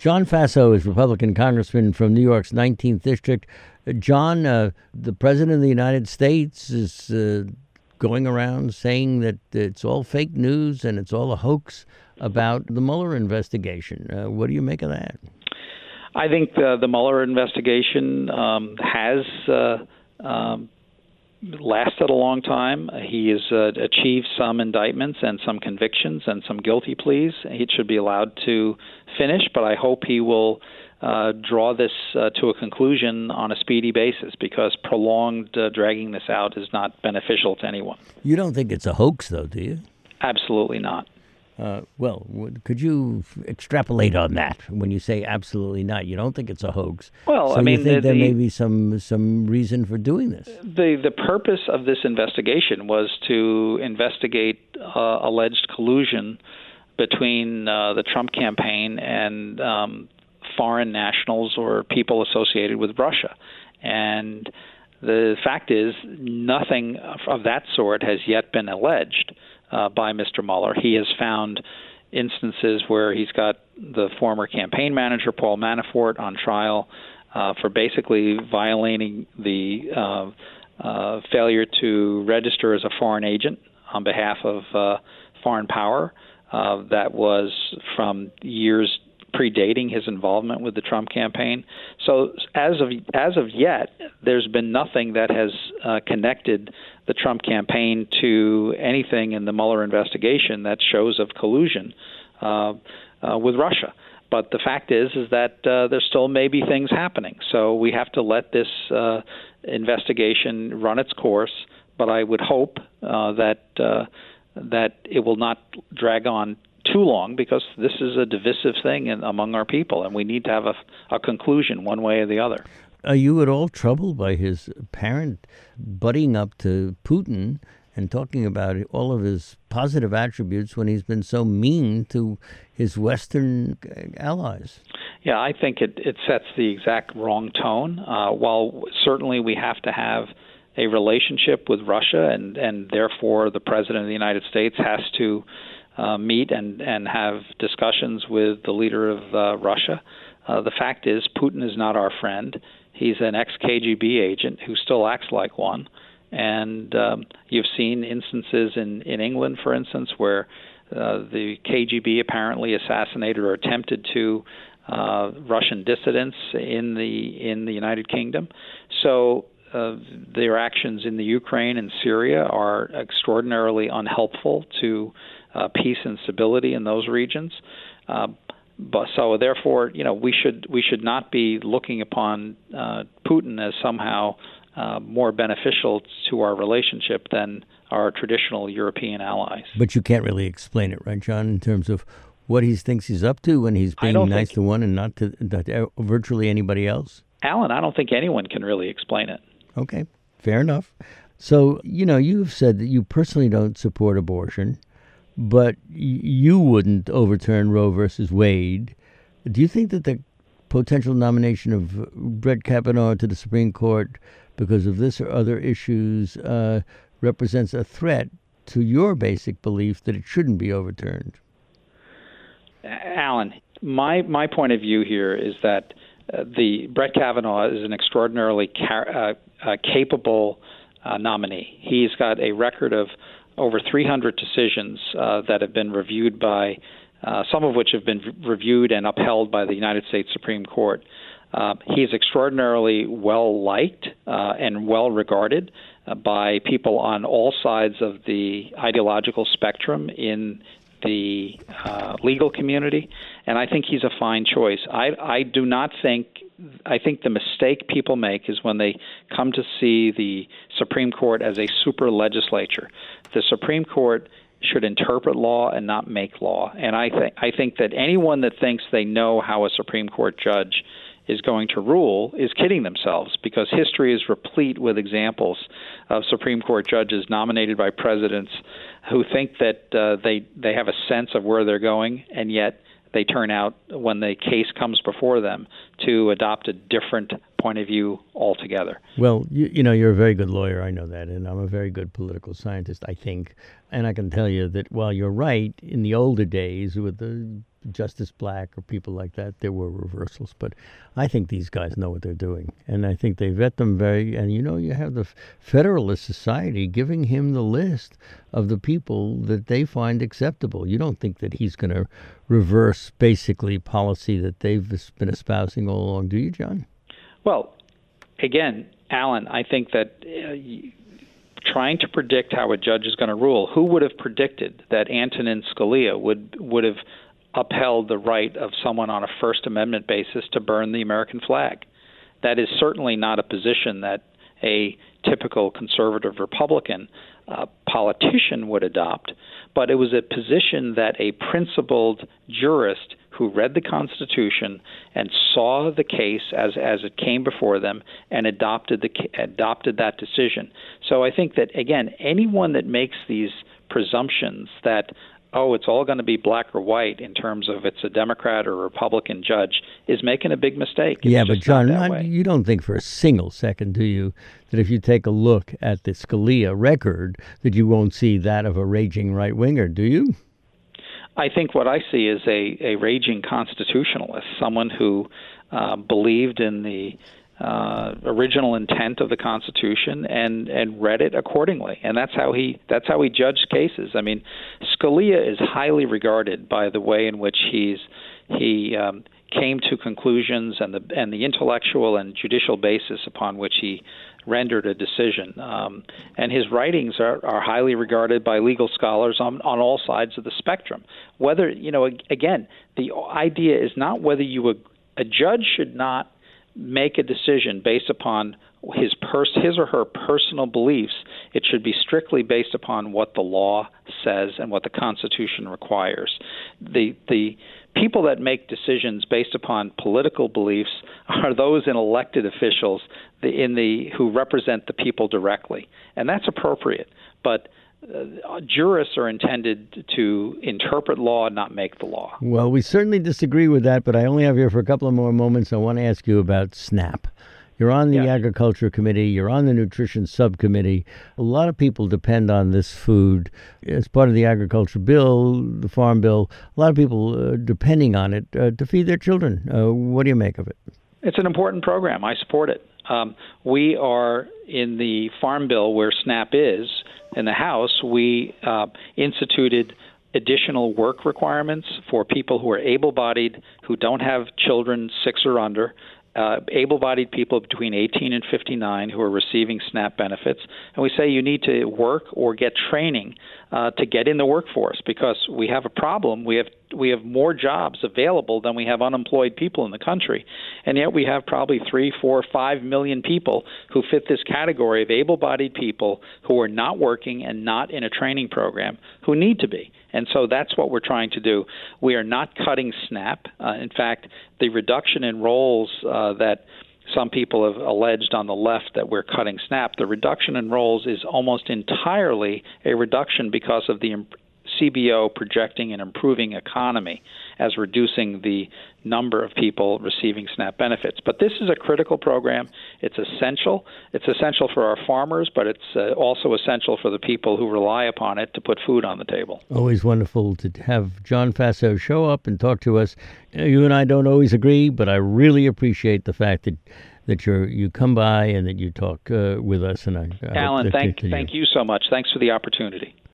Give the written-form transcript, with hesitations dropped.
John Faso is Republican congressman from New York's 19th District. John, the President of the United States is going around saying that it's all fake news and it's all a hoax about the Mueller investigation. What do you make of that? I think the Mueller investigation has lasted a long time. He has achieved some indictments and some convictions and some guilty pleas. He should be allowed to finish, but I hope he will draw this to a conclusion on a speedy basis, because prolonged dragging this out is not beneficial to anyone. You don't think it's a hoax, though, do you? Absolutely not. Well, could you extrapolate on that when you say absolutely not? You don't think it's a hoax. Well, so I mean, you think there may be some reason for doing this. The purpose of this investigation was to investigate alleged collusion between the Trump campaign and foreign nationals or people associated with Russia. And the fact is, nothing of that sort has yet been alleged by Mr. Mueller. He has found instances where he's got the former campaign manager, Paul Manafort, on trial for basically violating the failure to register as a foreign agent on behalf of foreign power. That was from years predating his involvement with the Trump campaign. So as of yet, there's been nothing that has connected the Trump campaign to anything in the Mueller investigation that shows of collusion with Russia. But the fact is that there still may be things happening. So we have to let this investigation run its course. But I would hope that it will not drag on too long, because this is a divisive thing among our people, and we need to have a conclusion one way or the other. Are you at all troubled by his apparent butting up to Putin and talking about all of his positive attributes when he's been so mean to his Western allies? Yeah, I think it sets the exact wrong tone. While certainly we have to have a relationship with Russia, and therefore the President of the United States has to meet and have discussions with the leader of Russia. The fact is, Putin is not our friend. He's an ex-KGB agent who still acts like one. And you've seen instances in England, for instance, where the KGB apparently assassinated or attempted to Russian dissidents in the United Kingdom. So their actions in the Ukraine and Syria are extraordinarily unhelpful to peace and stability in those regions. But so therefore, we should not be looking upon Putin as somehow more beneficial to our relationship than our traditional European allies. But you can't really explain it, right, John, in terms of what he thinks he's up to when he's being nice to one and not to virtually anybody else? Alan, I don't think anyone can really explain it. Okay, fair enough. So, you've said that you personally don't support abortion, but you wouldn't overturn Roe versus Wade. Do you think that the potential nomination of Brett Kavanaugh to the Supreme Court because of this or other issues represents a threat to your basic belief that it shouldn't be overturned? Alan, my point of view here is that the Brett Kavanaugh is an extraordinarily capable nominee. He's got a record of over 300 decisions that have been reviewed by, some of which have been reviewed and upheld by the United States Supreme Court. He's extraordinarily well-liked and well-regarded by people on all sides of the ideological spectrum in the legal community, and I think he's a fine choice. I think the mistake people make is when they come to see the Supreme Court as a super legislature. The Supreme Court should interpret law and not make law. And I think that anyone that thinks they know how a Supreme Court judge is going to rule is kidding themselves, because history is replete with examples of Supreme Court judges nominated by presidents who think that they have a sense of where they're going, and yet they turn out, when the case comes before them, to adopt a different point of view altogether. Well, you're a very good lawyer, I know that, and I'm a very good political scientist, I think. And I can tell you that while you're right, in the older days with the Justice Black or people like that, there were reversals. But I think these guys know what they're doing. And I think they vet them and you have the Federalist Society giving him the list of the people that they find acceptable. You don't think that he's going to reverse basically policy that they've been espousing all along, do you, John? Well, again, Alan, I think that trying to predict how a judge is going to rule, who would have predicted that Antonin Scalia would have upheld the right of someone on a First Amendment basis to burn the American flag? That is certainly not a position that a typical conservative Republican politician would adopt, but it was a position that a principled jurist who read the Constitution and saw the case as it came before them and adopted that decision. So I think that, again, anyone that makes these presumptions that, oh, it's all going to be black or white in terms of it's a Democrat or a Republican judge is making a big mistake. Yeah, but John, you don't think for a single second, do you, that if you take a look at the Scalia record, that you won't see that of a raging right-winger, do you? I think what I see is a raging constitutionalist, someone who believed in the original intent of the Constitution and read it accordingly, and that's how he judged cases. I mean, Scalia is highly regarded by the way in which he came to conclusions and the intellectual and judicial basis upon which he rendered a decision. And his writings are highly regarded by legal scholars on all sides of the spectrum. Whether, again, the idea is not whether a judge should not make a decision based upon his or her personal beliefs. It should be strictly based upon what the law says and what the Constitution requires. The people that make decisions based upon political beliefs are those in elected officials who represent the people directly, and that's appropriate. But jurists are intended to interpret law, not make the law. Well, we certainly disagree with that, but I only have here for a couple of more moments. I want to ask you about SNAP. You're on the Agriculture Committee. You're on the Nutrition Subcommittee. A lot of people depend on this food as part of the Agriculture Bill, the Farm Bill. A lot of people depending on it to feed their children. What do you make of it? It's an important program. I support it. We are in the Farm Bill where SNAP is. In the House, we instituted additional work requirements for people who are able-bodied, who don't have children 6 or under, able-bodied people between 18 and 59 who are receiving SNAP benefits. And we say you need to work or get training to get in the workforce, because we have a problem. We have more jobs available than we have unemployed people in the country. And yet we have probably 3, 4, 5 million people who fit this category of able-bodied people who are not working and not in a training program who need to be. And so that's what we're trying to do. We are not cutting SNAP. In fact, the reduction in roles that some people have alleged on the left that we're cutting SNAP, the reduction in roles is almost entirely a reduction because of the CBO projecting an improving economy as reducing the number of people receiving SNAP benefits. But this is a critical program. It's essential. It's essential for our farmers, but it's also essential for the people who rely upon it to put food on the table. Always wonderful to have John Faso show up and talk to us. You and I don't always agree, but I really appreciate the fact that you come by and that you talk with us. And Alan, thank you so much. Thanks for the opportunity.